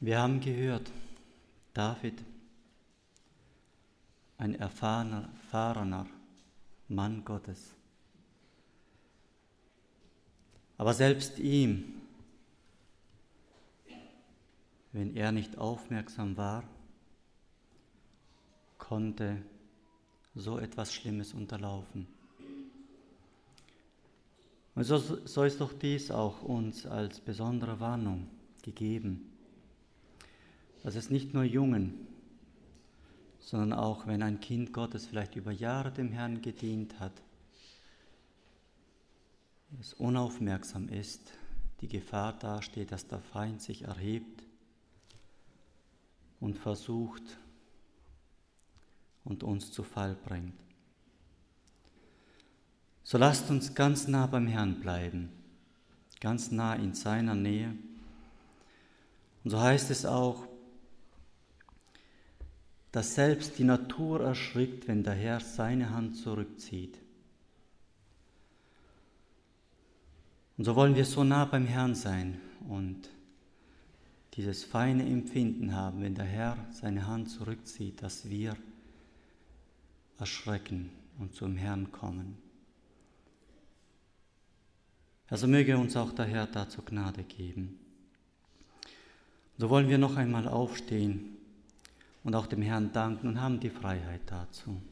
Wir haben gehört, David, ein erfahrener Mann Gottes. Aber selbst ihm, wenn er nicht aufmerksam war, konnte so etwas Schlimmes unterlaufen. Und so ist doch dies auch uns als besondere Warnung gegeben, dass es nicht nur Jungen, sondern auch wenn ein Kind Gottes vielleicht über Jahre dem Herrn gedient hat, es unaufmerksam ist, die Gefahr dasteht, dass der Feind sich erhebt und versucht und uns zu Fall bringt. So lasst uns ganz nah beim Herrn bleiben, ganz nah in seiner Nähe. Und so heißt es auch, dass selbst die Natur erschrickt, wenn der Herr seine Hand zurückzieht. Und so wollen wir so nah beim Herrn sein und dieses feine Empfinden haben, wenn der Herr seine Hand zurückzieht, dass wir erschrecken und zum Herrn kommen. Also möge uns auch der Herr dazu Gnade geben. So wollen wir noch einmal aufstehen und auch dem Herrn danken und haben die Freiheit dazu.